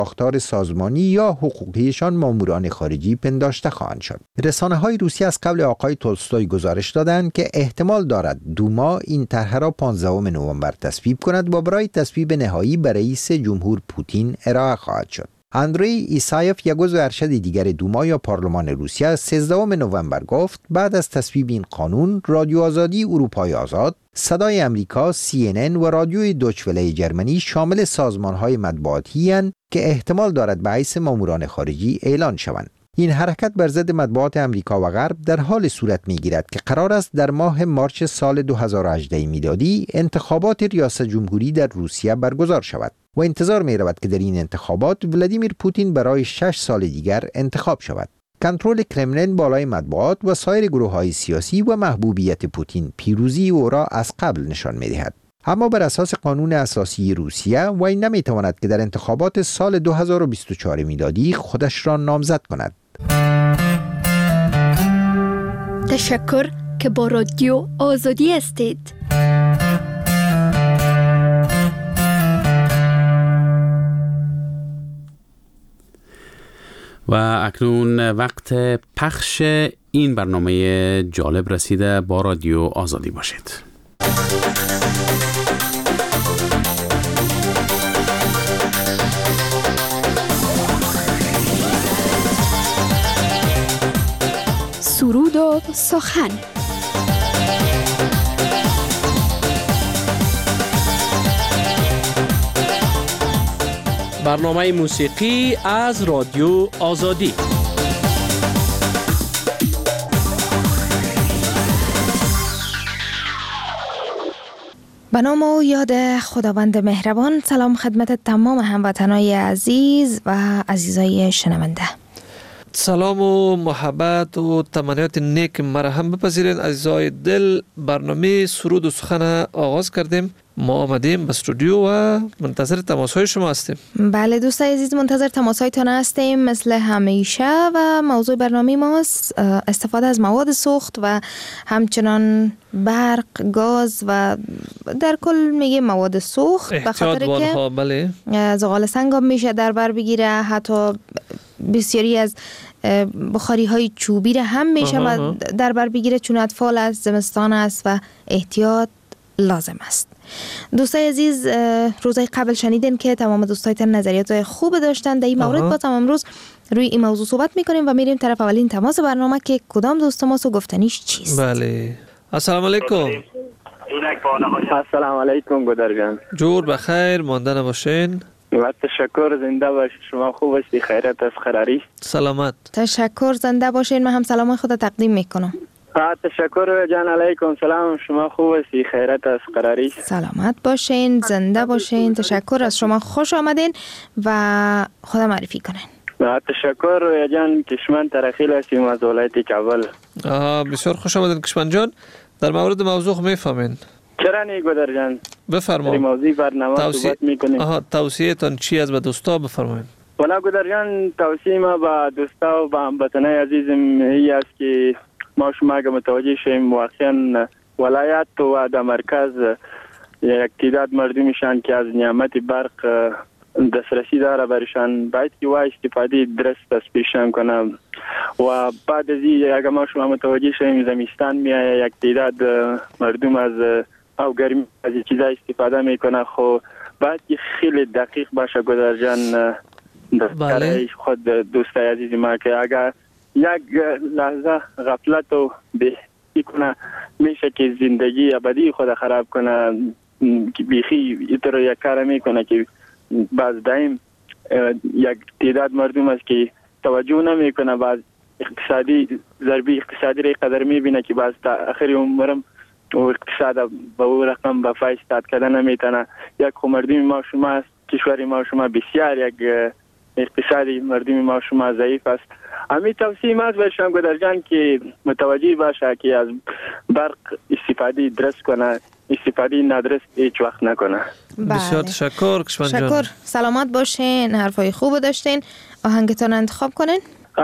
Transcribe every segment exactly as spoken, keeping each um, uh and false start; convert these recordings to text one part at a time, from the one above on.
ساختار سازمانی یا حقوقیشان ماموران خارجی پنداشته خواهند شد. رسانه‌های روسیه از قبل آقای تولستوی گزارش دادند که احتمال دارد دوما این طرح را پانزدهم نوامبر تصویب کند و برای تصویب نهایی به رئیس جمهور پوتین ارائه خواهد شد. اندری ایسایف، یک عضو ارشد دیگر دوما یا پارلمان روسیه، سیزدهم نوامبر گفت بعد از تصویب این قانون، رادیو آزادی اروپای آزاد، صدای امریکا، سی ان ان و رادیوی دویچه وله جرمنی شامل سازمان‌های مطبوعاتی اند که احتمال دارد به حیث ماموران خارجی اعلان شوند. این حرکت بر ضد مطبوعات امریکا و غرب در حال صورت می‌گیرد که قرار است در ماه مارچ سال دو هزار و هجده میلادی انتخابات ریاست جمهوری در روسیه برگزار شود و انتظار می‌رود که در این انتخابات ولادیمیر پوتین برای شش سال دیگر انتخاب شود. کنترل کرملین بالای مطبوعات و سایر گروه‌های سیاسی و محبوبیت پوتین پیروزی او را از قبل نشان می‌دهد. اما بر اساس قانون اساسی روسیه وی نمی‌تواند که در انتخابات سال دو هزار و بیست و چهار میلادی خودش را نامزد کند. تشکر که با رادیو آزادی هستید. و اکنون وقت پخش این برنامه جالب رسیده. با رادیو آزادی باشید. سرود و سخن. برنامه موسیقی از رادیو آزادی. به نام و یاد خداوند مهربان. سلام خدمت تمام هموطنای عزیز و عزیزای شنونده. سلام و محبت و تمنیات نیک مرحم بپذیرین عزیزای دل. برنامه سرود و سخن آغاز کردیم. ما آمدیم به استودیو و منتظر تماس‌های شما هستیم. بله دوستای عزیز، منتظر تماس‌هایتان هستیم مثل همیشه و موضوع برنامه ماست استفاده از مواد سوخت و همچنان برق، گاز و در کل میگه مواد سوخت، به خاطر که بله زغال سنگ هم میشه در بر بگیره، حتی بسیاری از بخاری های چوبی را هم میشه و در بر بگیره، چون اطفال از زمستان است و احتیاط لازم است. دوستای عزیز، روزای قبل شنیدین که تمام دوستایتان نظریات خوب داشتن در این مورد. با تمام روز روی این موضوع صحبت میکنیم و میریم طرف اولین تماس برنامه که کدام دوست ماست و گفتنیش چیست. بله. السلام علیکم. السلام علیکم گودر جان. جور بخیر مانده نباشین. و تشکر، زنده باشید. شما خوب هستی؟ خیرت از خراری؟ سلامت. تشکر، زنده باشین. من هم سلام خود تقدیم میکنم. تشکر جان. علیکم سلام. شما خوب هستی؟ خیرت از قراری؟ سلامت باشین، زنده باشین. تشکر از شما، خوش آمدین و خدا معرفی کنین. تشکر جان. کشمن ترخیل هستیم از ولایت کابل. آها، بسیار خوش آمدین کشمن جان. در مورد موضوع میفهمین؟ چرا نی گودر جان؟ بفرمایید. موضوع برنامه توصیه... صحبت میکنیم. آها، توصیه تان چی از به دوستا بفرمایید. والا گودر جان، توصیه ما با دوستا و با هموطنای عزیزم این است که ما شما اگه متوجه شیم واقعا ولایت و در مرکز یک تعداد مردمشان که از نعمت برق دسترسی داره برشان باید که وای استفاده درست از پیشان کنم و بعد از این اگه ما شما متوجه شیم زمستان میایه یک تعداد مردم از او گرمی از چیزا استفاده میکنه، خو باید که خیلی دقیق باشه گودر جان. بله. خود دوستای عزیز ما که اگر یک لحظه غفلت و بهی کنه میشه که زندگی ابدی خود خراب کنه. بیخی اینطور یک کار میکنه که بعض دایم یک تعداد مردم است که توجه نمیکنه، بعض اقتصادی ضربی اقتصادی را قدر میبینه که بعض تا آخر عمرم و اقتصاد به او رقم به فایز استاد کردن نمیتونه. یک خو مردم ما شما است، کشور ما شما بسیار یک اقتصادی مردم ما شما ضعیف است. همین توصیه ما برشان گودر جان که متوجه باشه که از برق استفاده درست کنه، استفاده نادرست هیچ وقت نکنه. بسیار تشکر کشمن جان. تشکر، سلامت باشین. حرفای خوب داشتین. آهنگتون انتخاب کنین.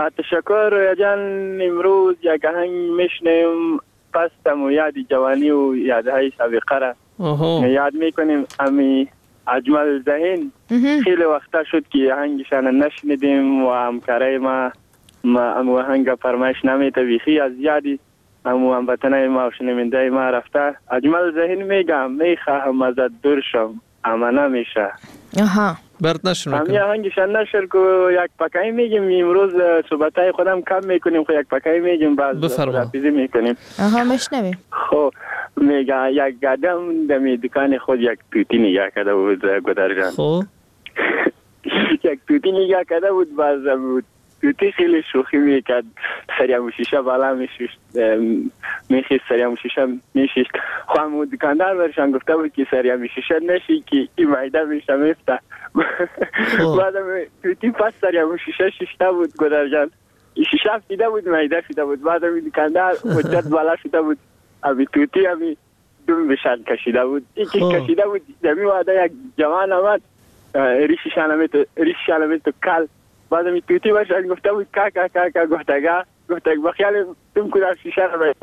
تشکر جان. امروز یک آهنگ میشنیم، پستم و یاد جوانی و یادهای سابقه را یاد میکنیم. امی اجمل ذهین خیلی وقتا شد که آهنگشان نشنیدیم و همکارای ما ما امو آهنگ فرمایش نمیته بیخی از یادی امو هموطنای ما و شنونده ما رفته. اجمل ذهین میگم میخواهم ازت دور شم اما نمیشه. آها برات نشون میکنم همین آهنگشان نشر که یک پکایی میگیم امروز صحبتای خودم کم میکنیم خب یک پکایی میگیم بعد خداحافظی میکنیم. آها مشنویم. خب میگه یک قدم دمی دکان خود یک توتی نگاه کرده بود گدر جان. خب یک توتی نگاه کرده بود باز بود توتی خیلی شوخی میکرد سریم شیشه بالا میشوشت میخیست سریم شیشه میشیشت خب همون دکاندار برشان گفته بود که سریم شیشه نشی که این معده میشه میفته. بعدم توتی پس سریم شیشه شیشته بود گدر جان شیشه فیده بود معده فیده بود. بعدم این دکاندار مجد بالا شده بود امی توتی امی دوم بشن کشیده بود یکی کشیده بود دمی واده یک جوان آمد ریشی شانمه تو کل. بعد امی توتی باشن گفته بود که که که که گفته گه گفته با خیال تم کدر شیشه رو باید.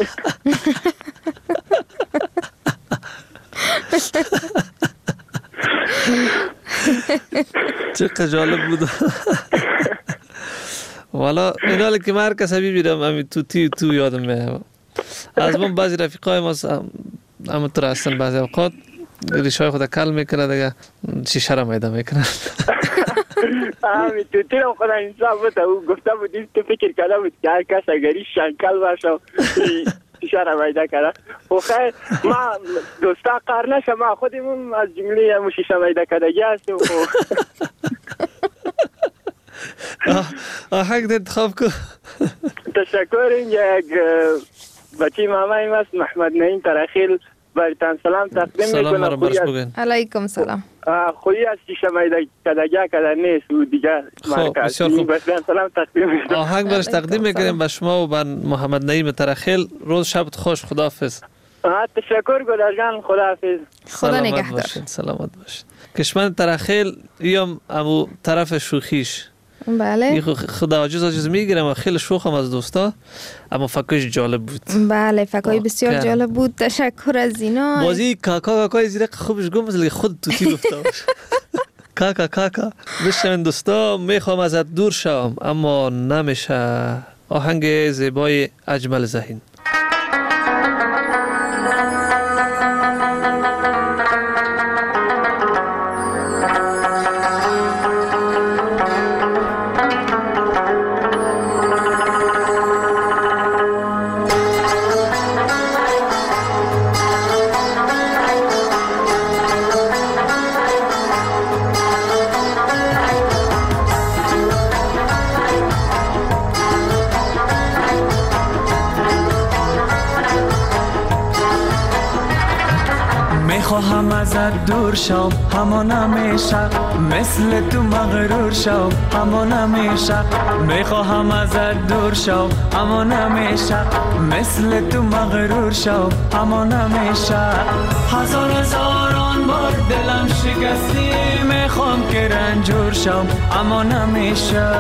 چه جالب بود. والا اینالی که من کس حبیبی رم امی توتی تو یادم میه. از من بعضی رفیقای ما همونطور هستن بعضی اوقات ریشای خود کل میکنه دیگه شیشه را میده میکنه. همین توتی رو خدا انصاف بوده او گفته بودیم تو فکر کرده بود که هر کس اگری شنکل باشه شیشه را میده کرده. و خیلی ما دوستا قار نشه ما خودمون از جمله همون شیشه میده کردگی هستیم. آهنگ ده انتخاب کن. تشکر. یک بچی مامایی است محمد نعیم ترخیل برایتان سلام تقدیم سلام میکنم. مرا برش بگین. علیکم سلام. خویی از شیشه میده کدگی کده نیست و دیگه خب بسیار خوب. برایتان سلام تقدیم میکنم. آهنگ برش تقدیم میکنیم به شما و به محمد نعیم ترخیل. روز شبت خوش. خداحافظ. تشکر گلر جان. خداحافظ. خدا نگهدار. سلامت باشید. کشمن ترخیل یم امو طرف شوخیش. بله. خدا عاجز عاجز میگیرم و خیلی شوخم از دوستا اما فکرش جالب بود. بله فکرای بسیار جالب بود. تشکر از اینا. بازی کاکا کاکای زیرق خوبش گم مثل خود توتی گفته باش. کاکا کاکا بشنوین دوستا میخوام ازت دور شم اما نمیشه. آهنگ زیبای اجمل ذهین. خواهم ازت دور شم اما نمیشه مثل تو مغرور شم اما نمیشه میخواهم ازت دور شم اما نمیشه مثل تو مغرور شم اما نمیشه هزار هزاران بار دلم شکستی میخوام که رنجور شم اما نمیشه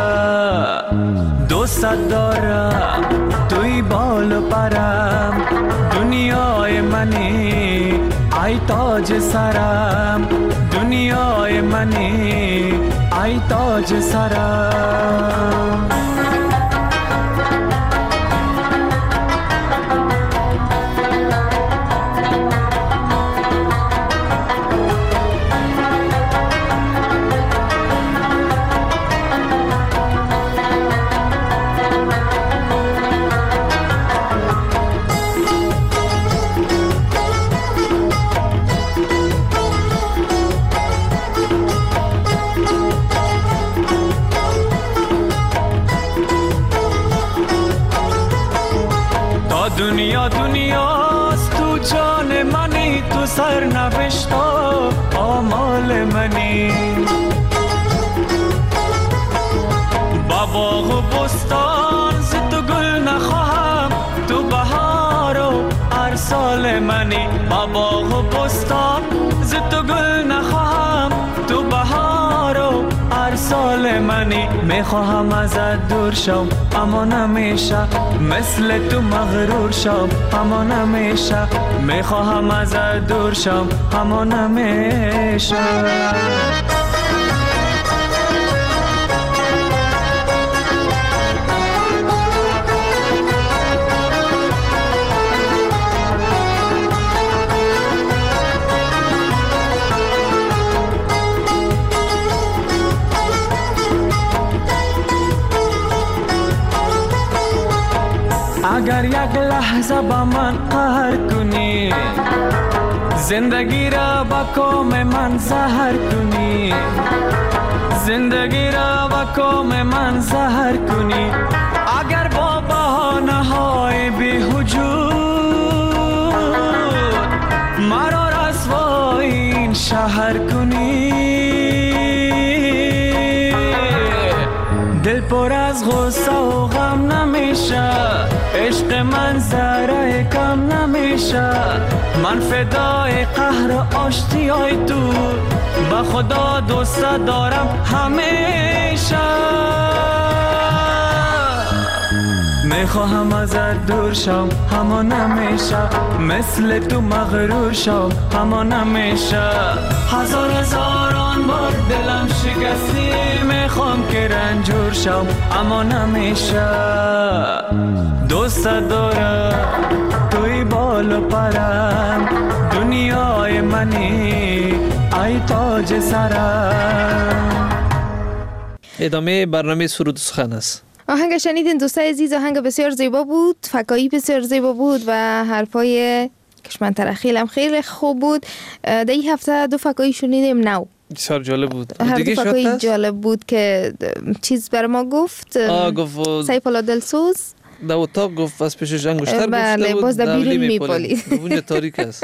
دوست دارم توی بال و پرم دنیای منی ای تاج سرم دنیای منی ای تاج سرم دنیا دنیاست تو جان منی تو سر نوشتا آمال منی با باغ و بستان ز تو گل نخواهم تو بهار و هر سال منی با باغ و بستان ز تو گل نخواهم تو بهار و هر امثال منی میخواهم ازت دور شم اما نمیشه مثل تو مغرور شم اما نمیشه میخواهم ازت دور شم اما نمیشه اگر یک لحظه با من قهر کنی زندگی را با کام من زهر کنی زندگی را با کام من زهر کنی اگر با بهانه های بی‌وجود مرا رسوای این شهر کنی دل پر از غصه و غم نمیشه عشق من ذره کم نمیشه من فدای قهر و آشتیای تو با خدا دوست دارم همیشه میخواهم ازت دور شم اما نمیشه مثل تو مغرور شم اما نمیشه هزار هزاران بار دلم شکستی میخوام که رنجور شم اما نمیشه دوست دارم توی بال و پرم دنیای منی ای تاج سرم. ادامه برنامه سرود و سخن است. آهنگ شنیدین دوستای عزیز، آهنگ بسیار زیبا بود، فکایی بسیار زیبا بود و حرفای کشمن ترخیل هم خیلی خوب بود. در این هفته دو فکایی شنیدیم نو بسیار جالب بود. هر دو فکایی جالب بود که چیز بر ما گفت آه گفت سیف الله دلسوز در اتاق گفت از پیشش انگشتر بله باز در بیرون میپالید اونجا تاریک است.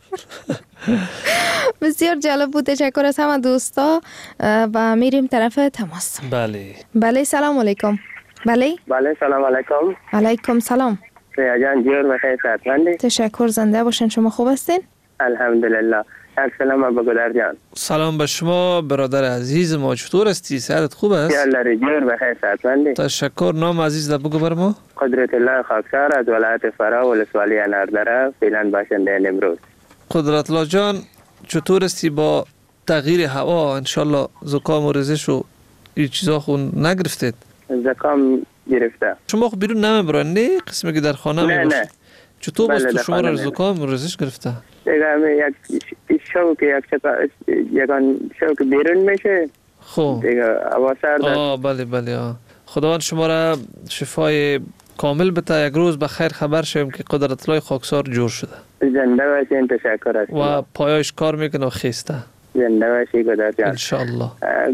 بسیار جالب بود. تشکر از همه دوستا و میریم طرف تماس. بله بله سلام علیکم. بله بله سلام علیکم. علیکم سلام. ریا جان جور بخیر صحتمندی؟ تشکر زنده باشین. شما خوب هستین؟ الحمدلله. سلام به گلر جان. سلام به شما برادر عزیز ما، چطور هستی؟ صحت خوب است؟ یالله جور بخیر صحتمندی. تشکر. نام عزیز ده بگو بر ما. قدرت الله خاکسار از ولایت فرا ولسوالی اناردره فعلا باشنده امروز. قدرت الله جان چطور هستی با تغییر هوا؟ انشالله زکام و رزش و این چیزا خون نگرفتید؟ زکام گرفته. شما خب بیرون نمیبرن نه؟ قسمی که در خانه نه میباشید. نه. چطور بله باز تو شما را خانه زکام و رزش گرفته؟ دیگه همه یک شو که یک چپا یکان شو که بیرون میشه. خب دیگه هوا سرد. آه بله بله آه. خداوند شما را شفای کامل بده. یک روز به خیر خبر شویم که قدرت الله خاکسار جور شده. زنده باشین. تشکر است. و پایش کار میکنه و خسته. زنده باشی گدر جان. انشالله.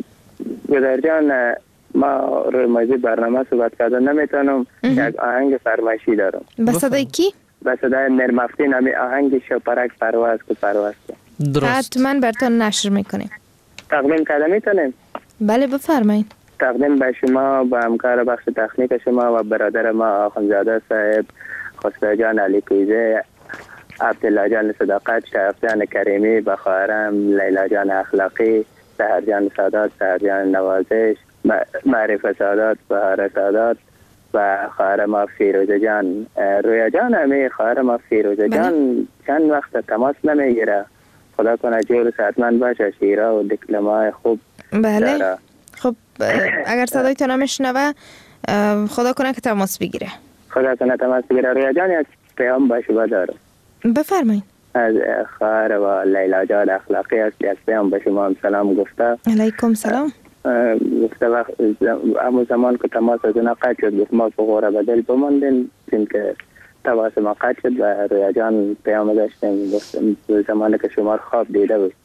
گدر جان ما روی موضوع برنامه صحبت کردن نمیتونم. یک آهنگ فرمایشی دارم. به صدای کی؟ به صدای نرمافتی نمی آهنگ شپرک پرواز که پرواز که درست. حتما براتون نشر میکنیم. تقدیم کرده میتونیم؟ بله بفرمایید. تقدیم به شما، به همکار بخش تکنیک شما و برادر ما آخوندزاده صاحب، خسرو جان علی کویزه، عبدالله جان صداقت، شریف جان کریمی، بخارم، لیلا جان اخلاقی، سحر جان سادات، سحر جان نوازش، معرفت سادات، بهار سادات و خواهر ما فیروزه جان. رویا جان همی خواهر ما فیروزه جان چند وقت تماس نمیگیره. خدا کنه جور و صحتمند باشه، شیره و دیپلمای خوب بله داره. خب اگر صدای تو نمیشنوه خدا کنه که تماس بگیره. خدا کنه تماس بگیره. رویا جان یک پیام با شما دارم. بفرمایید. از خواهر و لیلا جان اخلاقی است. یک پیام به شما هم سلام گفته. علیکم سلام. گفته وقت همون زمان که تماس از اونا قطع شد گفت ما فقوره بدل بماندیم چون که تماس ما قطع شد و رویا جان پیام داشتیم گفتم زمانی که شما خواب دیده بود.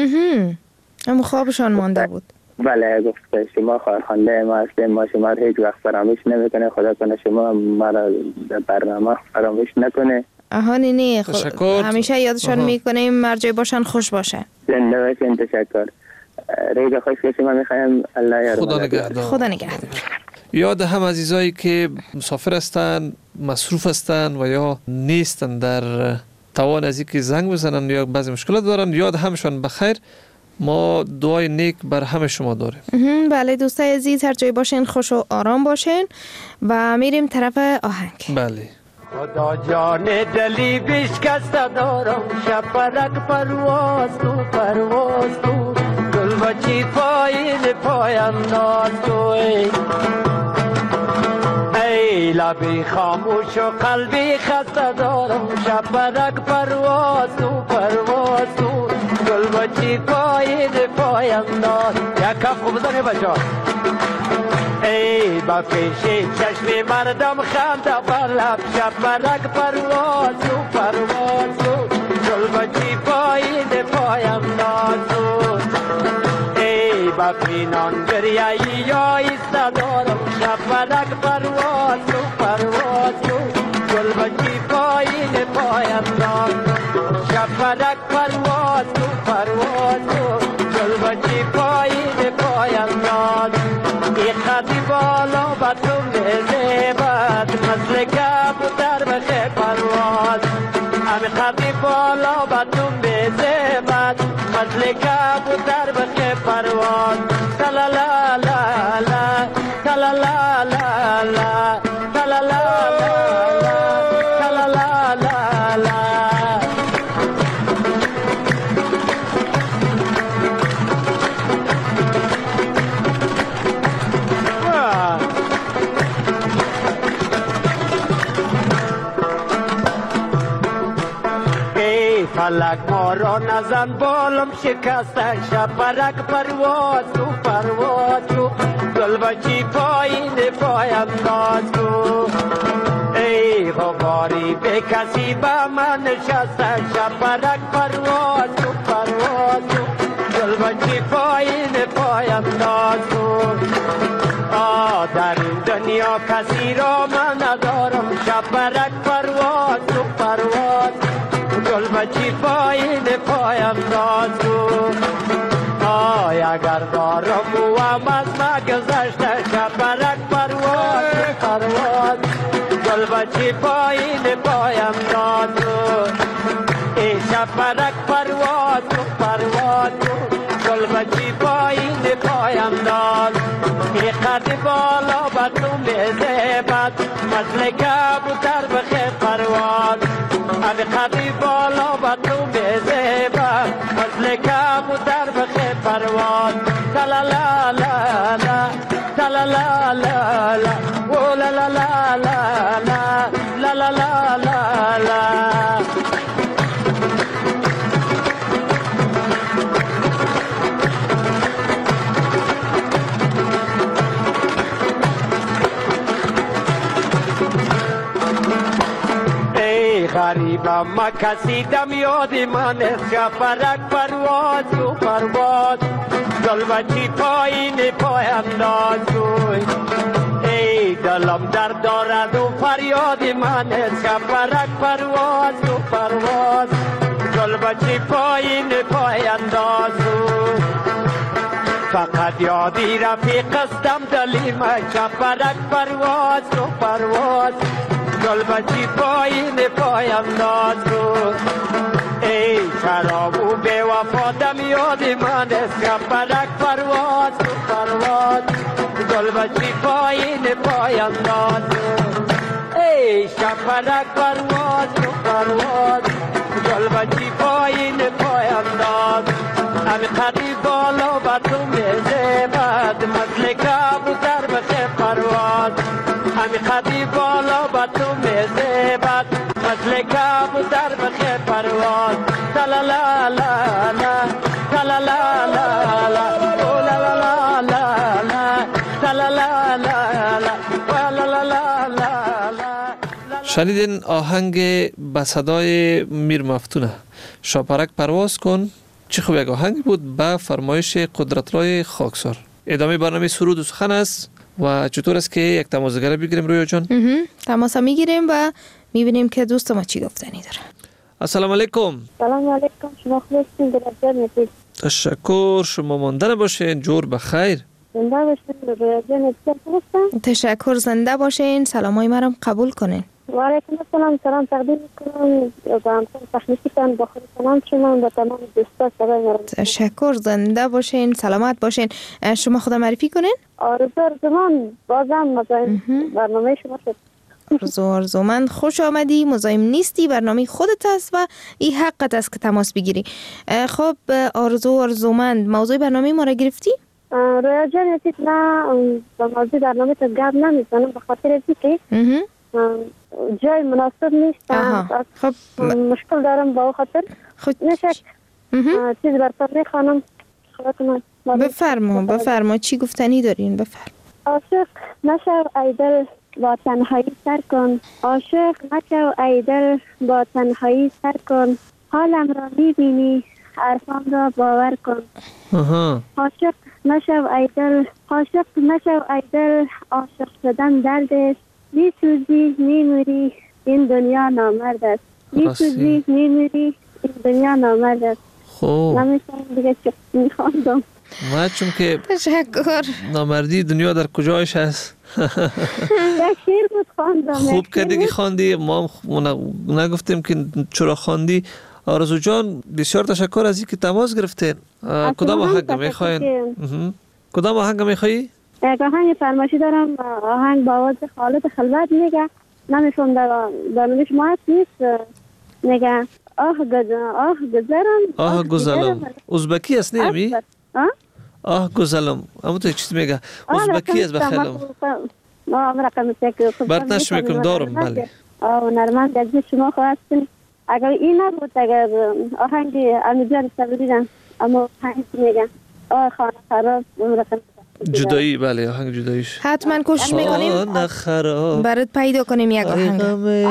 اما خوابشان مانده بود. بله گفت شما خواهرخوانده ما هستیم، ما شما رو هیچ وقت فراموش نمیکنه. خدا کنه شما ما را برنامه فراموش نکنه. آها نه نه تشکر. همیشه یادشان میکنیم مرجع باشن، خوش باشه. زنده باشین. تشکر. روز خوش که شما میخوایم. الله یارم. خدا نگهدار. خدا نگهدار. یاد هم عزیزایی که مسافر هستند، مصروف هستند و یا نیستند در توان از اینکه زنگ بزنن یا بعضی مشکلات دارن، یاد همشان بخیر ما دعای نیک بر همه شما داریم. بله دوستای عزیز، هر جای باشین خوش و آرام باشین و میریم طرف آهنگ. بله. خدا جان دلی بشکسته دارم، شپرک پرواز تو پرواز تو، گل بچی پایین پاینداز تو، ای لبی خاموش و قلبی خسته دارم، شپرک پرواز تو پرواز تو، گل بچی پایین پاینداز. یک کف خوب بزنه بچه. ای با پیشی چشم مردم خنده بر لب، شپرک پرواز تو پرواز تو، گل بچی پایین پاینداز تو، ای با پینان دریایی یا ایسته دارم، شپرک پرواز تو پرواز تو، گل بچی پایین پاینداز. شپرک پرواز تو پرواز تو، گل بچی پایین پاینداز. ای خطی بالا با تو میزیبد، مثل کبوتر بخی پرواز. امی خطی بالا با تو میزیبد، مثل کبوتر بخی پرواز. تلا لا لا لا، تلا لا لا لا، تلا لا لا لا، تلا لا لا لا. فلک ما را نزن بالم شکسته، شپرک پرواز تو پرواز تو، گل بچی پایین پاینداز تو، ای غباری به کسی به من نشسته، شپرک پرواز تو پرواز تو، گل بچی پایین پاینداز تو. آه در این دنیا کسی را من ندارم، شپرک پرواز تو پرواز، گل بچی پایین پاینداز تو. آی اگر دارم و هم از ما گذشته، شپرک پرواز تو پرواز، گل بچی پایین پاینداز تو، ای شپرک پرواز تو پرواز تو، گل بچی پایین پاینداز. ای قد بالا با تو میزیبد، مثل کبوتر بخی پرواز. امی قدی بالا با تو میزیبد، مثل کبوتر بخی پرواز. تلا لا لا لا، تلا لا لا لا، او لا لا لا لا لا، لا لا لا لا لا. غریبم ما کسی دم یاد من، شپرک پرواز تو پرواز، گل بچی پایین پاینداز تو، ای دلم درد دارد و فریاد من، شپرک پرواز تو پرواز، گل بچی پایین پاینداز تو. فقط یادی رفیق استم دلیم، شپرک پرواز تو پرواز، گل بچی پایین پاینداز تو، ای شراب و بے وفا دم یاد من، شپرک پرواز تو پرواز، گل بچی پایین پاینداز تو، ای شپرک پرواز تو پرواز، گل بچی پایین پاینداز. امی قدی بالا با تو میزیبد، مثل کبوتر بخی پرواز. امی قدی بالا با تو میزیبد، مثل کبوتر بخی پرواز. تلا لا لا لا، تلا لا لا لا، او لا لا لا لا لا، تلا لا لا لا، لا لا لا لا لا. شنیدین آهنگ به صدای میر مفتونه، شپرک پرواز کن. چه خوب یک آهنگ بود به فرمایش قدرت‌الله خاکسار. ادامه برنامه سرود و سخن است و چطور است که یک تماسگر بگیریم رویا جان؟ تماس میگیریم و میبینیم که دوست ما چی گفتنی داره. السلام علیکم. سلام علیکم، شما خوب هستین؟ درجه تشکر، شما ماندن باشین، جور بخیر. زنده باشین، رویا جان. تشکر، زنده باشین، سلامای مرم قبول کنین. و علیکم السلام، سلام تقدیم میکنم با همکار تکنیکتان، با خود سلام شما و تمام دوستا. سلام. تشکر، زنده باشین، سلامت باشین. شما خدا معرفی کنین؟ آرزو ارزومند، بازم مزاحم برنامه شما شد. آرزو ارزومند، خوش آمدی، مزاحم نیستی، برنامه خودت است و این حقت است که تماس بگیری. خب آرزو ارزومند، موضوع برنامه ما را گرفتی؟ رویا جان یکیت نه با موضوع برنامه تو گرد نمیزنم به خاطر ازی که جای مناسب نیست. خب مشکل دارم با خاطر خود نشک چیز برطور میخوانم. بفرما بفرما چی گفتنی دارین؟ بفرما. عاشق نشو ای دل با تنهایی سر کن، عاشق نشو ای دل با تنهایی سر کن، حالم را میبینی حرفم را باور کن. عاشق نشو ای دل، عاشق نشو ای دل، عاشق شدن درد است، میسوزی میمیری این دنیا نامرد است، میسوزی میمیری این دنیا نامرد است. خوب نمیتونم دیگه چه میخواندم. ما چون که تشکر. نامردی دنیا در کجایش هست؟ یک شیر بود خواندم. خوب که دیگه خواندی، ما نگفتیم که چرا خواندی. آرزو جان بسیار تشکر از اینکه تماس گرفتین. کدام آهنگ میخواین؟ کدام آهنگ میخوایی؟ یک آهنگ فرمایشی دارم، آهنگ با آواز خالد خلوت میگه، نمیفهم در برنامه شما هست نیست، میگه آه گذرم آه گذرم آه گذرم. ازبکی است نیمی؟ آه گذرم اما تو چیز میگه ازبکی است بخیلم. ما رقم سیک برد نشمیکم دارم. بله آه نرمند از شما خواستیم. اگر این نبود، اگر آهنگ امیدوار صبریدم، اما آهنگ میگه آه خانه خراب رقم جدایی. بله آهنگ جداییش حتما کوشش میکنیم برات پیدا کنیم یک آهنگ.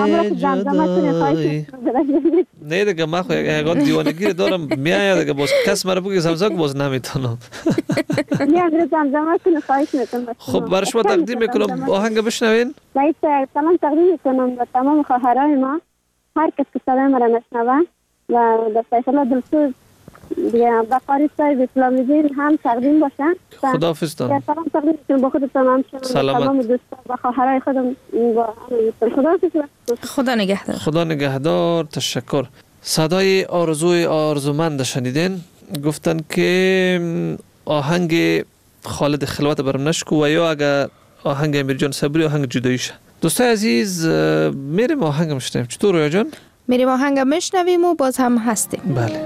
نه دیگه ما خو یک دیوانگی دارم میاد دیگه، باز کس مرا بگه زمزم باز نمیتونم. میاد زمزم کنه، خواهش میکنم. خب برای شما تقدیم میکنم آهنگ بشنوین. باید سلام تقدیم میکنم به تمام خواهرای ما، هر کس که صدای ما را نشنوه و در فیصله دلسوز دیگه بقاری صاحب اسلامی دین هم تقدیم باشن. خداحافظ تان. سلام تقدیم میکنم با خودتان هم تمام دوستان و خواهرای خودم با خداحافظ. خدا نگهدار. خدا نگهدار. تشکر. صدای آرزوی آرزومند شنیدین. گفتن که آهنگ خالد خلوت برام نشکو و یا اگر آهنگ امیر جان صبری آهنگ جداییشه. دوستای عزیز میریم آهنگ میشنویم. چطور رویا جان؟ میریم آهنگ میشنویم و باز هم هستیم. بله.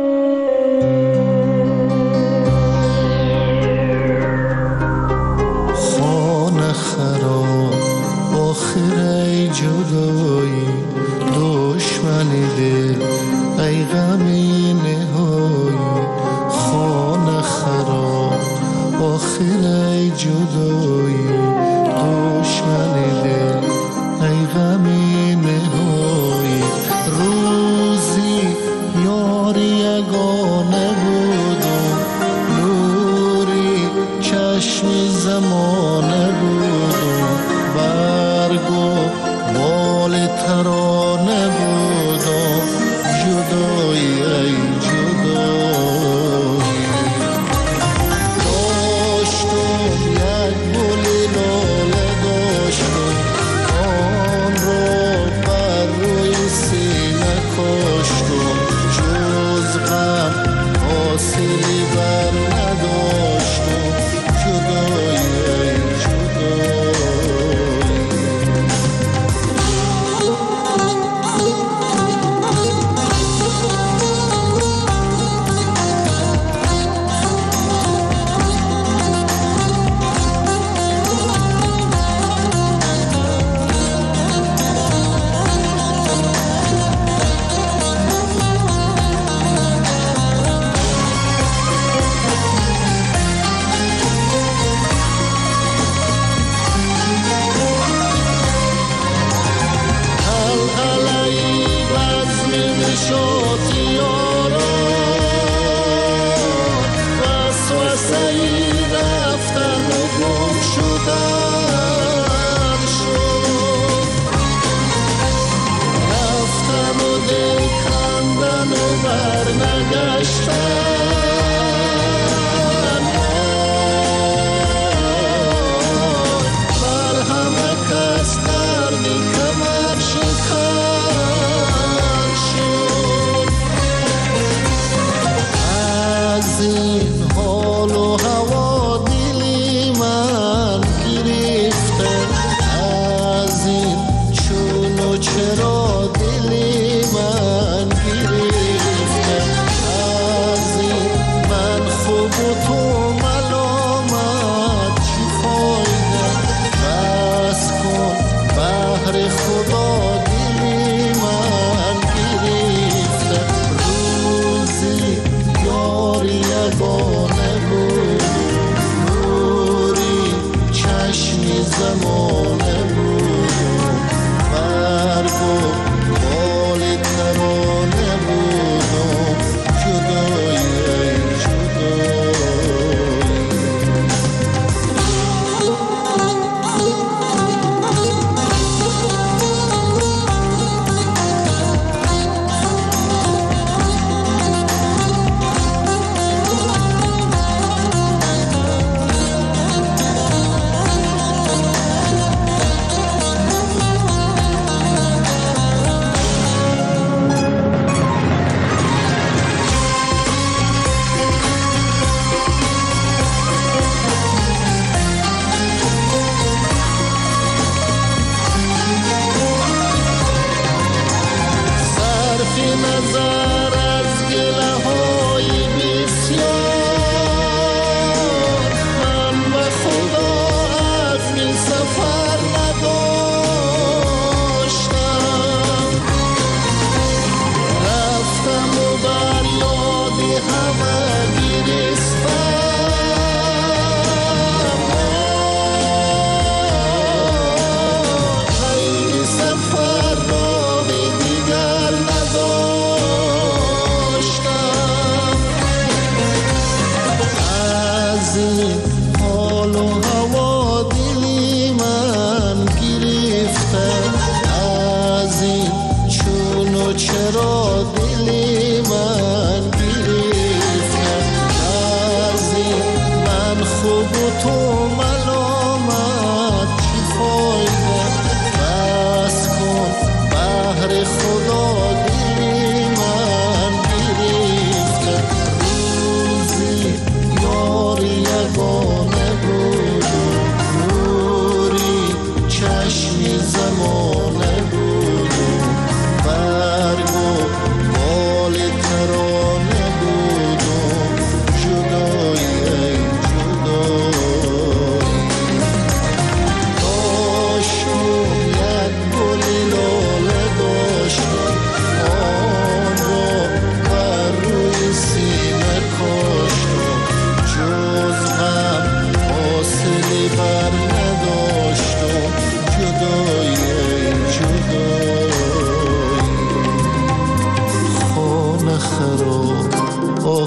خانه خراب آخر ای جدایی، دشمن دل ای غم نهایی، خانه خراب آخر ای جدایی، دشمن دل ای غم نهایی، روزی یاری یگانه بودم، نوری چشم زمانه بودم، برگو بال ترانه بودم، جدایی ای جدایی، داشتم یک گل لاله داشتم، آن را بر روی سینه کاشتم، جز غم حاصلی بر نداشتم، جدایی ای جدایی.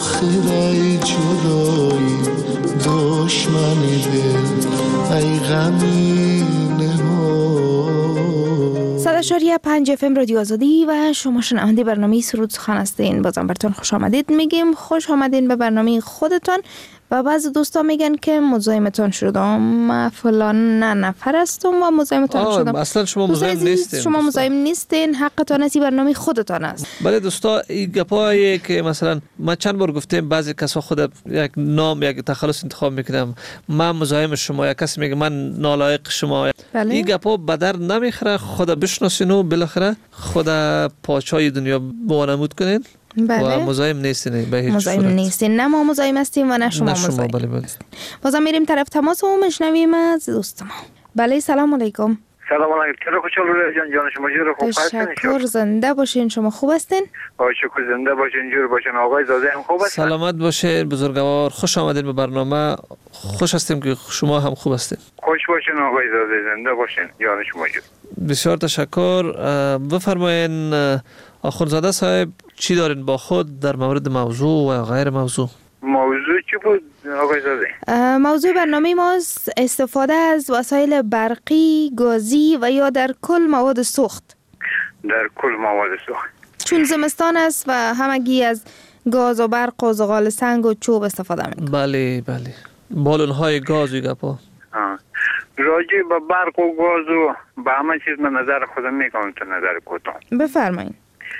آخر ای جدایی دشمن دل ای غمین ها. صد اشاریه پنج اف ام رادیو آزادی و شما شنونده برنامه سرود سخن هستین. بازم براتون خوش آمدید میگیم. خوش آمدین به برنامه خودتان. و بعضی دوستا میگن که مزاحمتان شدم، فلان نه نفر هستم و مزاحمتان شدم. اصلا شما مزاحم نیستین. شما مزاحم نیستین، حقتان است، برنامه خودتان است. بله دوستا، این گپایی که مثلا ما چند بار گفتیم بعضی کسا خود یک نام یک تخلص انتخاب میکنم، من مزاحم شما، یا کسی میگه من نالایق شما. بله. این گپا به در نمیخوره. خدا بشناسین و بالاخره خدا پادشاهی دنیا بوانمود کنین. بله. و مزاحم نیستین به هیچ مزاحم نیستین، نه ما مزاحم هستیم و نه شما مزاحم. بله بله. بازم میریم طرف تماس و میشنویم از دوست ما. بله سلام علیکم. سلام علیکم. چرا خوشحال روی جان جان شما جور خوب هستین؟ تشکر. زنده باشین. شما خوب هستین؟ آ شکر. زنده باشین، جور باشین. آقای زاده هم خوب هستن؟ سلامت باشین بزرگوار. خوش آمدین به برنامه. خوش هستیم که شما هم خوب هستین. خوش باشین آقای زاده، زنده باشین. جان شما جور. بسیار تشکر. بفرمایین آخوندزاده صاحب چی دارین با خود در مورد موضوع و غیر موضوع؟ موضوع چی بود آقای زاده؟ موضوع برنامه ماست استفاده از وسایل برقی، گازی و یا در کل مواد سوخت. در کل مواد سوخت. چون زمستان است و همگی از گاز و برق و زغال سنگ و چوب استفاده میکنن. بله بله. بالون های گاز و گپا. راجع به برق و گاز و به همه چیز من نظر خودم میکنم تو نظر کوتاه. بفرمایید.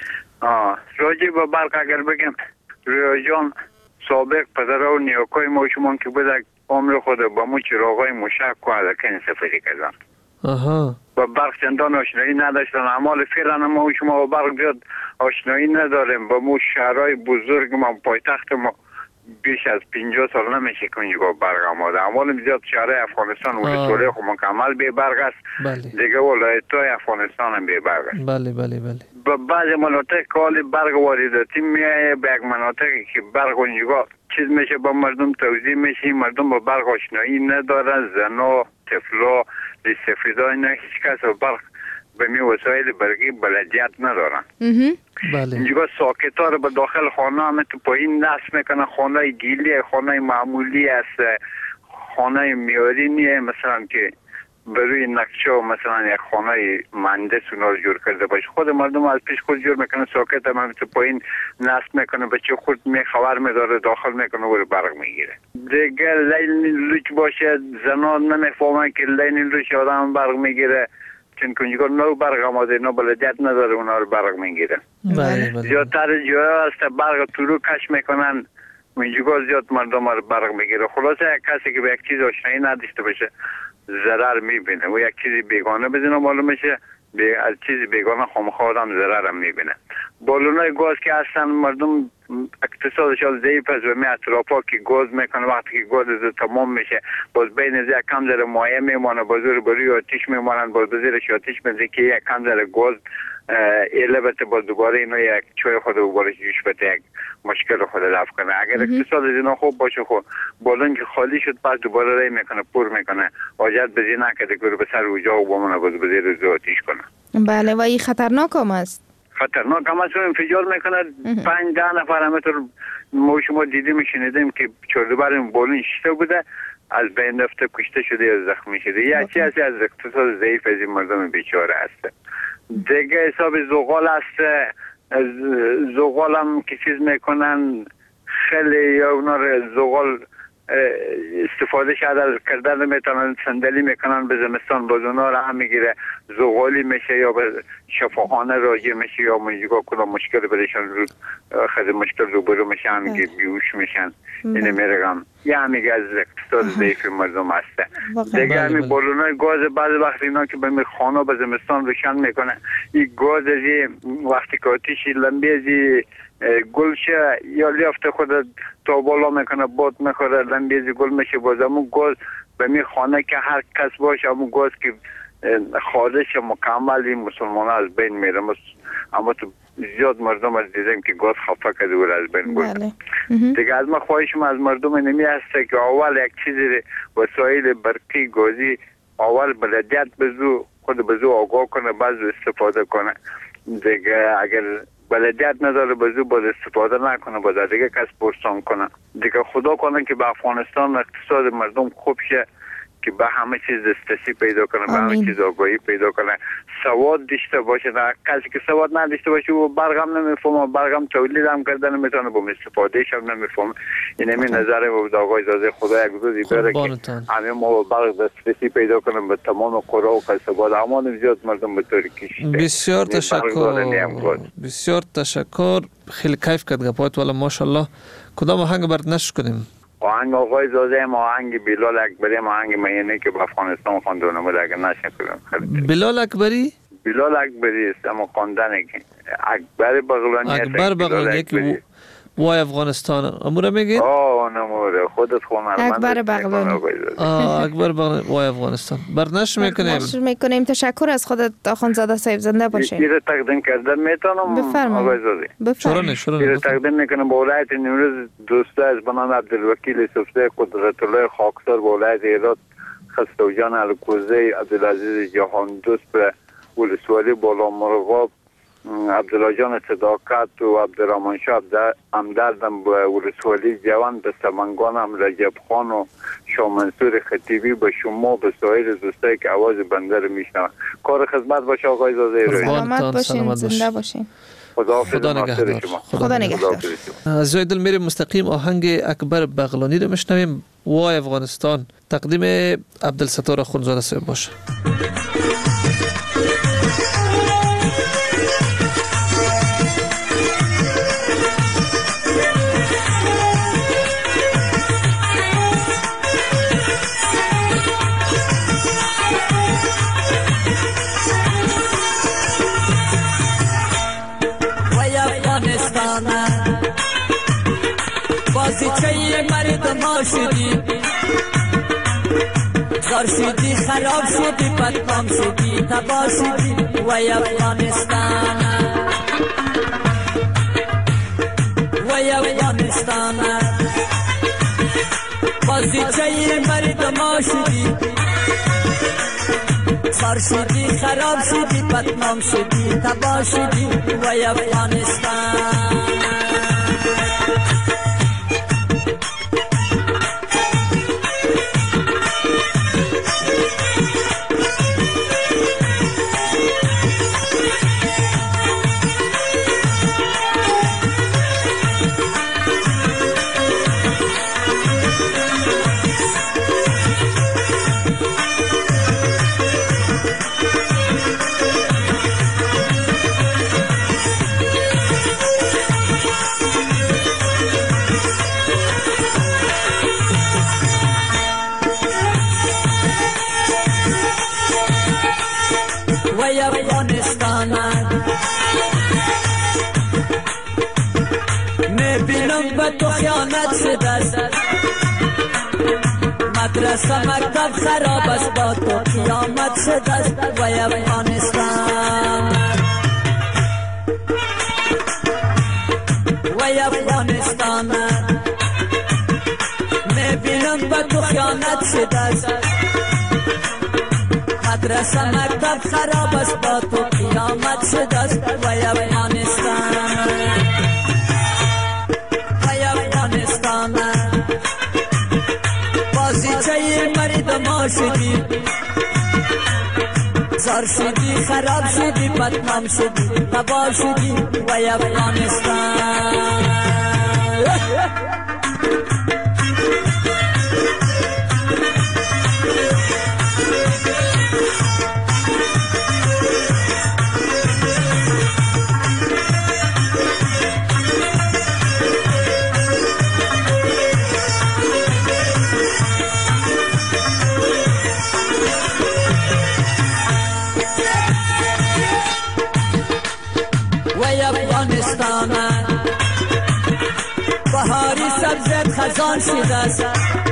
آه راجع به برق اگر بگم، رویا جان سابق پدر و نیاکای ما شما که بوده عمر خود با مو چراغای مشک و علکن استفاده کردن. آها. با برق چندان آشنایی نداشتن. اعمال فعلا ما و شما با برق زیاد آشنایی نداریم. با مو شهرهای بزرگ ما پایتخت ما بیش از پنجاه سال نمیشه که اونجا برق آماده. اعمال زیاد شهرهای افغانستان ولایت خو مکمل به برق است. بله. دیگه ولایت‌های افغانستان هم به برق است. بله بله بله. با بعض مناطق کال برق وارداتی میایه، به یک مناطقی که برق اونجا چیز میشه با مردم توزیع میشه، مردم با برق آشنایی ندارن، زنا طفلا استفاده نه، هیچ کس با برق به می وسایل برقی بلدیت ندارن. بله. اینجا ساکتا رو به داخل خانه هم تو پایین نصب میکنن. خانه گیلی، خانه معمولی است، خانه میاری نیه مثلا که بروی نقشه و مثلا یک خانه مهندس اونا رو جور کرده باشه. خود مردم از پیش خود جور میکنه، ساکت هم تو پایین نصب میکنه، بچه خود می خبر میداره، داخل میکنه و برق میگیره. دیگه لیل لوچ باشه، زنان نمیفهمن که لیل لوچ آدم برق میگیره، چون که اونجا نو برق آماده، نو بلدیت نداره، اونا رو برق میگیره. زیادتر جاها هست برق تو رو کش میکنن، اونجا زیاد مردم رو برق میگیره. خلاصه یک کسی که به یک چیز آشنایی نداشته باشه ضرر میبینه و یک چیزی بیگانه بدونه معلوم میشه، به از چیزی بیگانه خامخواه هم ضرر هم میبینه. بالونای گاز که هستن مردم اقتصادشان ضعیف است و می اطرافا که گاز میکنه، وقتی که گاز تمام میشه باز بین از یک کم ذره مایع میمانه، باز رو بروی آتیش میمانن، باز بزیرش آتیش میزه که یک کم ذره گاز ایله بته، باز دوباره اینو یک چوی خود دوباره جوش بته، یک مشکل خود رفت کنه. اگر اقتصاد از اینا خوب باشه خود بالون که خالی شد پس دوباره رای میکنه، پر میکنه، حاجت بزی نکده که رو به سر اوجا و بامونه باز بزیر رو آتیش کنه. بله. و این خطرناک هم است. خطرناک هم است و انفجار میکنه. پنج ده نفر همه طور ما شما دیدیم شنیدیم که چهاردوبر بالون شیشته بوده، از بین رفته، کشته شده یا زخمی شده. یه چیزی از اقتصاد ضعیف از این مردم بیچاره است. دیگه حساب زغال است. زغال هم که چیز میکنن خیلی یا اونا زغال استفاده شده کردن میتونن، صندلی میکنن به زمستان، باز اونا رو هم میگیره، زغالی میشه یا به شفاخانه راجع میشه یا منجگاه کلا مشکل برشن، رو خیلی مشکل رو برو میشه، همیگه بیوش میشن. اینه میرگم یه همیگه از اقتصاد ضعیف مردم هسته. دیگه همی بالونای گاز بعض وقت اینا که به خانه به زمستان روشن میکنه، این گاز ازی وقتی که آتیشی لنبی ازی گلشه یا لیافت خود تا بالا میکنه، باد میخوره، لنبیزی گل میشه، باز همون گاز به می خانه که هر کس باشه، همون گاز که خالص مکمل این مسلمان ها از بین میره. اما تو زیاد مردم از دیدیم که گاز خفه کرده و از بین برده. دیگه از ما خواهشم از مردم نمی هسته که اول یک چیزی وسایل برقی گازی اول بلدیت بزو خود بزو آگاه کنه، بعد استفاده کنه. دیگه اگر بلدیت نداره بازو باز استفاده نکنه، باز دیگه کس پرسان کنه. دیگه خدا کنه که به افغانستان اقتصاد مردم خوب شه، که به همه چیز دسترسی پیدا کنه، به همه چیز آگاهی پیدا کنه، سواد داشته باشه. نه کسی که سواد نداشته باشه و برقم نمیفهمه، برقم تولید هم کرده نمیتونه، با استفادهش هم نمیفهمه. این همین نظر بود آقای زاده، خدا یک روزی بره که همه ما برق دسترسی پیدا کنیم به تمام قرا و قصبات، اما زیاد مردم به طوری کشیده. بسیار تشکر، بسیار تشکر، خیلی کیف کرد گپات والا ماشاءالله. کدام آهنگ برات نشر کنیم؟ آهنگ آقای زاده، آهنگ بلال اکبری، آهنگ میانه که به افغانستان خوانده نمود اگر نشنیدم. بلال اکبری؟ بلال اکبری است اما خواندنه که اکبر بغلانی است. اکبر بغلانی که وای افغانستان امور میگین؟ آه نموره خودت خون اکبر بغلانی. آه اکبر بغلانی وای افغانستان. برنش میکنیم. برنش میکنیم. تشکر از خودت آخوندزاده صاحب، زنده باشین. این تقدیم کردن میتونم آقای زاده؟ بفرمایید. این تقدیم میکنم به ولایت نیمروز دوسته از بنام عبدالوکیل صفته قدرت الله خاکسار، به ولایت هرات خسرو جان الکوزی، عبدالعزیز جهان دوست، به ولسوالی بالا مرغاب عبدالله جان صداقت و عبدالرحمن شاه همدردم، به ولسوالی جوان، به سمنگانم رجب خان و شاه منصور خطیبی، به شما به سایر دوستایی که آواز بنده رو میشنون. کار خدمت باشه آقای زاده. سلامت باشین، زنده باشین. خدا خدا نگهدار. خدا نگهدار. از جای دل میریم مستقیم آهنگ اکبر بغلانی رو میشنویم، وای افغانستان، تقدیم عبدالستار اخوندزاده صاحب باشه. بازیچه مرد ما شدی، زار شدی، خراب شدی، بدنام شدی، تباه شدی، وای افغانستان، وای افغانستان. بازیچه مرد ما شدی، زار شدی، خراب شدی، بدنام شدی، تباه شدی، وای افغانستان. میبینم به تو خیانت شده است، مدرسه مکتب خراب است، با تو قیامت شده است، وای افغانستان، وای افغانستان. میبینم به تو خیانت شده است، مدرسه مکتب خراب است، با تو قیامت شده است، وای افغانستان، وای افغانستان. بازیچه مرد ما شدی، زار شدی، خراب شدی، بدنام شدی، تباه شدی، وای افغانستان. بهاری سبزت خزان شده است،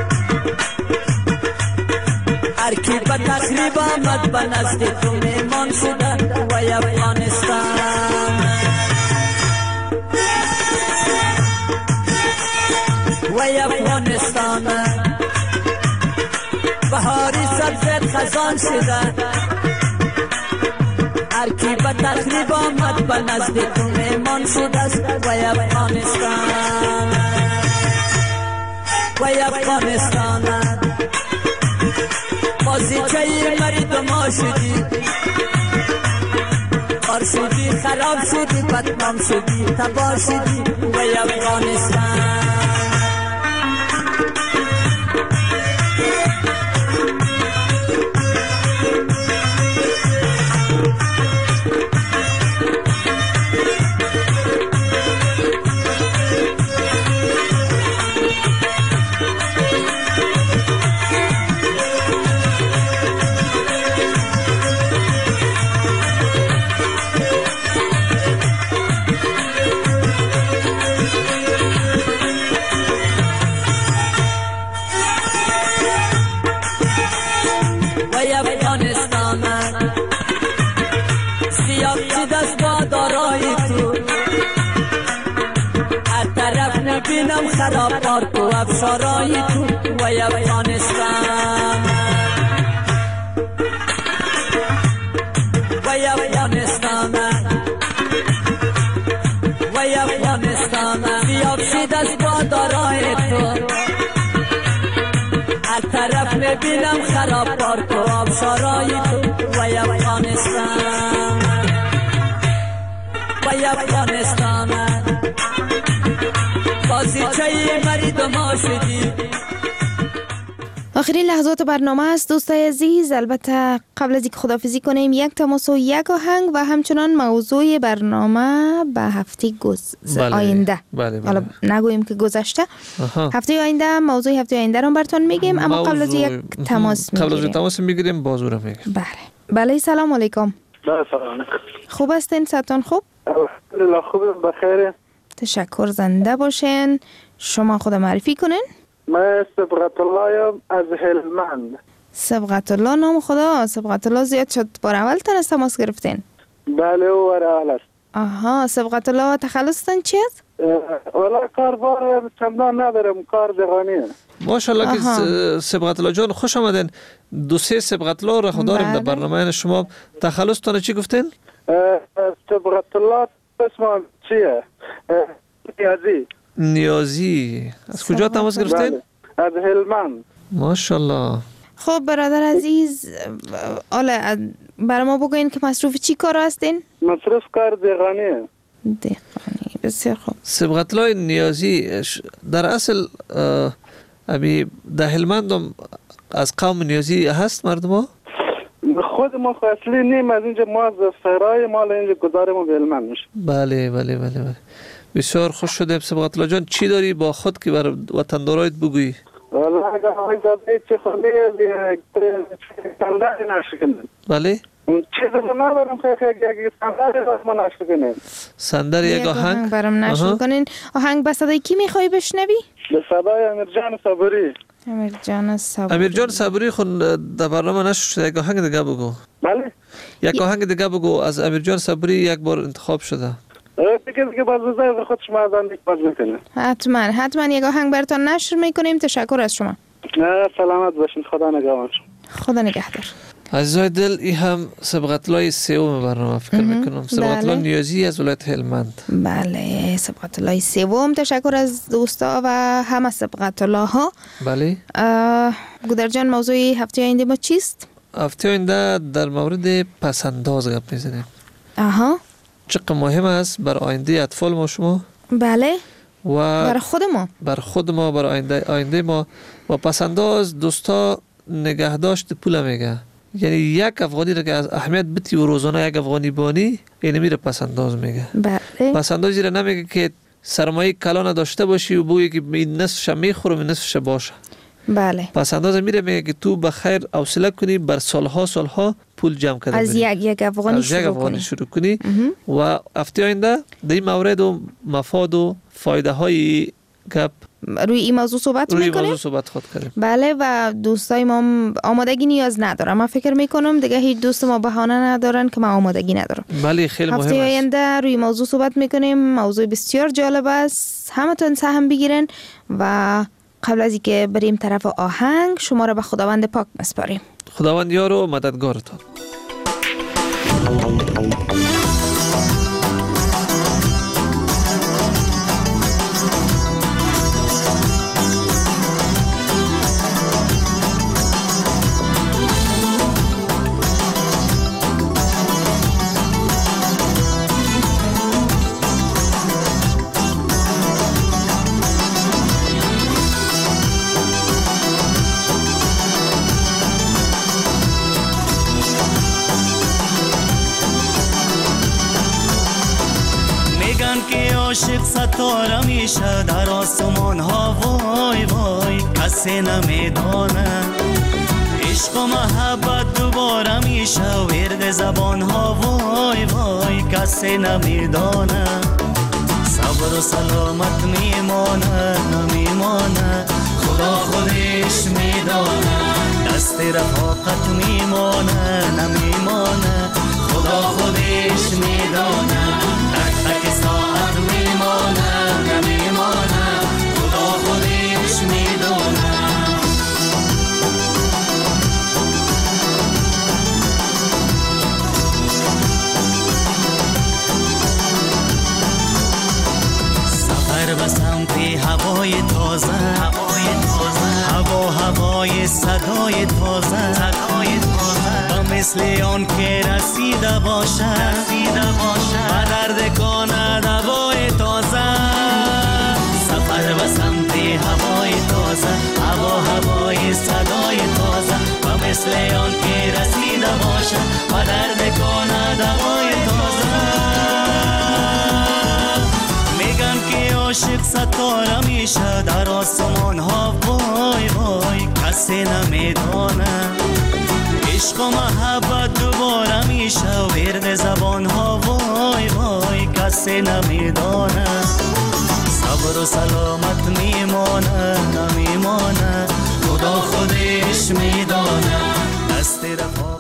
هر کی به تخریب آمد به نزد تو میمان شده، وای افغانستان، وای افغانستان. بهاری سبزت خزان شده، هر کی به تخریب آمد به نزد تو میمان شده است وای افغانستان وای افغانستان بازیچه مردم ما شدی خار شدی خراب شدی بدنام شدی تباه شدی وای افغانستان بینم خراب پارک و افشارای تو وای افغانستان وای افغانستان وای افغانستان بیاب شید از بادارای تو هر طرف میبینم خراب پارک و افشارای تو وای افغانستان وای افغانستان آخرین لحظات برنامه است دوستای عزیز. البته قبل از اینکه خداحافظی کنیم یک تماس و یک آهنگ و همچنان موضوع برنامه به هفته گز... بله. آینده بله بله. حالا نگوییم که گذشته آها. هفته آینده موضوع هفته آینده رو براتون میگیم اما موضوع... قبل از یک تماس میگیریم قبل از تماس میگیریم بازو رو میگیم. بله بله سلام علیکم. بله سلام علیکم. خوب هستین؟ صحتون خوب؟ الحمدلله خوب بخیر. تشکر. زنده باشین. شما خود معرفی کنین. من صبغت الله از هلمند. صبغت الله نام خدا. صبغت الله زیاد شد بار اول تن تماس گرفتین؟ بله او بار اول است. آها صبغت الله تخلصتان چی است؟ والا کار بار چندان ندارم کار دهانیه. ماشاءالله که صبغت الله جان خوش آمدین. دو سه صبغت الله را داریم در برنامه شما. تخلصتان چی گفتین؟ صبغت الله اسم چیه؟ نیازی. نیازی. از کجا تماس گرفتین؟ از هلمند. ماشاءالله. خب برادر عزیز حالا برای ما بگوین که مصروف چی کار هستین؟ مصروف کار دهقانیه. دهقانی. بسیار خوب. صبغت الله نیازی در اصل ابی در هلمند از قوم نیازی هست مردم؟ خود ما اصلی نیم از اینجا ما از سرای مال اینجا گذارم به هلمند میشه. بله بله بله بله. بسیار خوش شدم. صبغت الله جان چی داری با خود که بر وطندارایت بگویی؟ والله اگه همین داده چه خونی صندلی نشر کنن. بله؟ چیز رو ندارم خیلی اگه صندلی رو ما نشر کنیم. صندلی یک آهنگ؟ برام نشر کنین. آهنگ به صدای کی میخوایی بشنوی؟ به صدای امیرجان صبوری. امیرجان صبوری. امیرجان صبوری خون در برنامه نشر شده. یک آهنگ دیگه بگو. بله؟ یک آهنگ دیگه بگو. از امیرجان صبوری یک بار انتخاب شده. دیگه دیگه باز بزنید خودش مردان دیگه باز میکنه. حتما حتما یک آهنگ براتون نشر میکنیم. تشکر از شما. نه سلامت باشین. خدا نگهدار. خدا نگهدار. عزیزای دل این هم صبغت الله سوم برنامه فکر میکنم. صبغت الله نیازی از ولایت هلمند. بله صبغت الله سوم. تشکر از دوستا و همه صبغت الله ها. بله. گودر جان موضوع هفته آینده ما چیست؟ هفته آینده در مورد پسنداز گپ میزنیم. آها. چقدر مهم است بر آینده اطفال ما شما؟ بله. و بر خود ما. بر خود ما بر آینده آینده ما. و پسنداز دوستا نگهداشت پول میگه. یعنی یک افغانی را که از اهمیت بتی و روزانه یک افغانی بانی اینه میره پسنداز میگه. بله. پسندازی را نمیگه که سرمایه کلان داشته باشی و بگی که این نصفش میخورم این نصفش باشه. بله. پسنداز میره میگه که تو بخیر حوصله کنی بر سالها سالها پول جمع کنی. از یک یک افغانی شروع کنی. از یک افغانی شروع کنی و هفته آینده در این مورد و مفاد و فایده های گپ روی این موضوع صحبت روی میکنیم. موضوع صحبت خود کنیم. بله و دوستای ما آمادگی نیاز ندارم. من فکر میکنم دیگه هیچ دوست ما بهانه ندارن که من آمادگی ندارم. بله خیلی مهم است. هفته آینده روی موضوع صحبت میکنیم. موضوع بسیار جالب است. همتون سهم بگیرن و قبل از اینکه بریم طرف آهنگ شما را به خداوند پاک مسپاریم. خداوند یار و مددگارتان. عاشق ستاره میشه در آسمان ها، وای وای کسی نمیدانه. عشق و محبت دوباره میشه ورد زبان ها، وای وای کسی نمیدانه. صبر و سلامت میمانه نمیمانه، خدا خودش میدانه. دست رفاقت میمانه نمیمانه، خدا خودش میدانه. تک تک ساعت میمانه نمیمانه، خدا خودش میدانه. سفر به سمت هوای تازه، هوای تازه، هوا هوای صدای تازه، صدای تازه. و مثل آن که رسیده باشه، رسیده باشه و درد کند هوای تازه. سفر به سمت هوای تازه، هوا هوای صدای تازه. و مثل آن که رسیده باشه و درد کند هوای تازه. میگن که عاشق ستاره میشه در آسمان ها، وای وای کسی نمیدانه. عشق و محبت دوباره میشه ورد زبان ها، وای وای کسی نمیدانه. صبر و سلامت میمانه نمیمانه، خدا خودش میدانه. دست رفاقت